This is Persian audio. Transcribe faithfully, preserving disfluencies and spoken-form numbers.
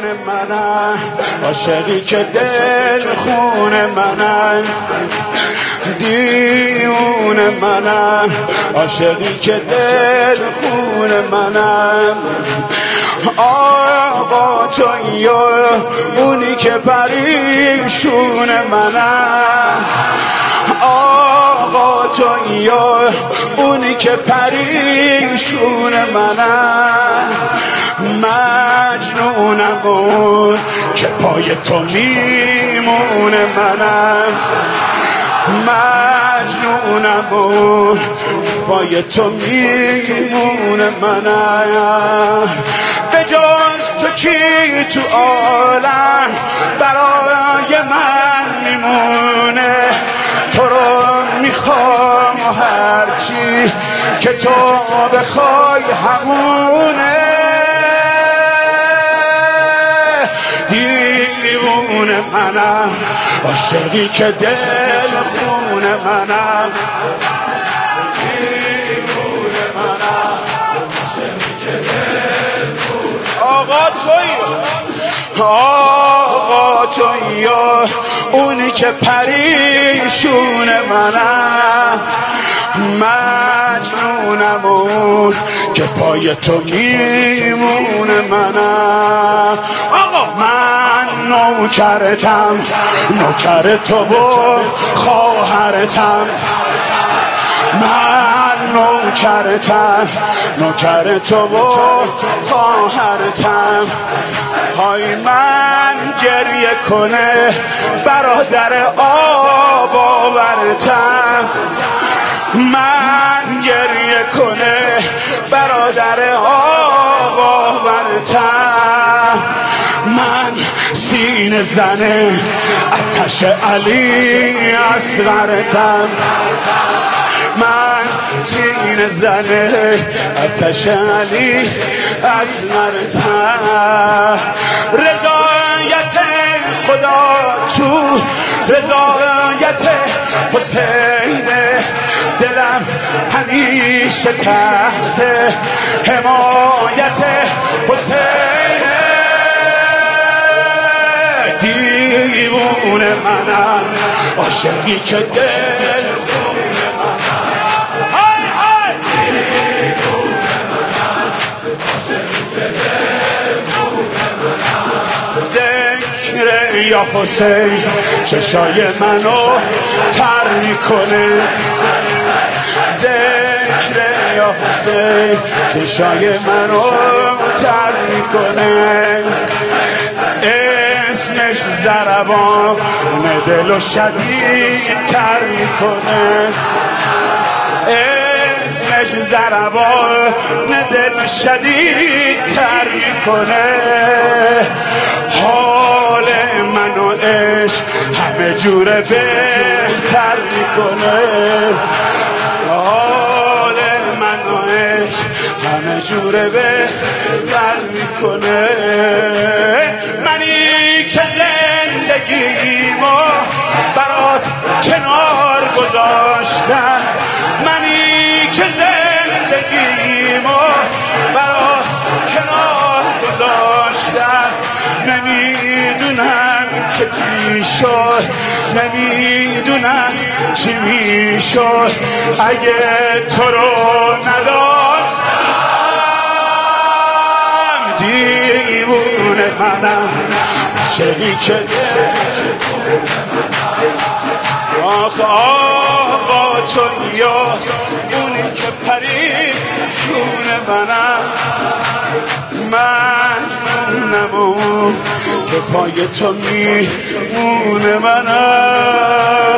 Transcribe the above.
منم، عاشقی که دل خون منم، دیوونه منم، عاشقی که دل خون منم. آقا تو یا اونی که پریشون منم، آقا تو یا اونی که پریشون منم. مجنونم اون که پای تو میمونه منم، مجنونم اون پای تو میمونه منم. به جز تو کی تو عالم برای من میمونه؟ تو رو میخوام و هرچی که تو بخوای همونه. دیوونه منم، عاشقی که دل خون منم، دیوونه منم، عاشقی که دل خون. آقا توی، آقا توی اونی که پریشون منم، مجنونم اون که پای تو میمونه منم. آقا من نوکرتم، نوکر تو و خواهرتم، من نوکرتم، نوکر تو و خواهرتم. های من گریه کنه برادر آب آورتم، من گریه کنه برادر آب آورتم. من سینه زنه آتش علی اصغرتم، من سینه زنه آتش علی اصغرتم. رضایت خدا تو رضایت حسین، دلم همیشه تحت حمایت حسین. دیوونه منم، عاشقی که دل خون منم، های های. دیوونه منم، عاشقی که دل خون منم. ذکر یا حسین چشای منو تر میکنه، ذکر یا حسین چشای منو تر میکنه. اسمش ضربان دل و شدید تر میکنه، اسمش ضربان دل شدید تر میکنه. حال من و عشق همه جوره بهتر میکنه، حال من و عشق همه جوره بهتر میکنه. منی که زندگیمو برات کنار گذاشتم، منی که زندگیمو برات کنار گذاشتم. نمیدونم که چی شد، نمیدونم چی میشد اگه تو رو نداشتم. دیوونه منم، عاشقی که آخ آقا تو یا اونی که پریشون منم، من اون که پای تو میمونه منم.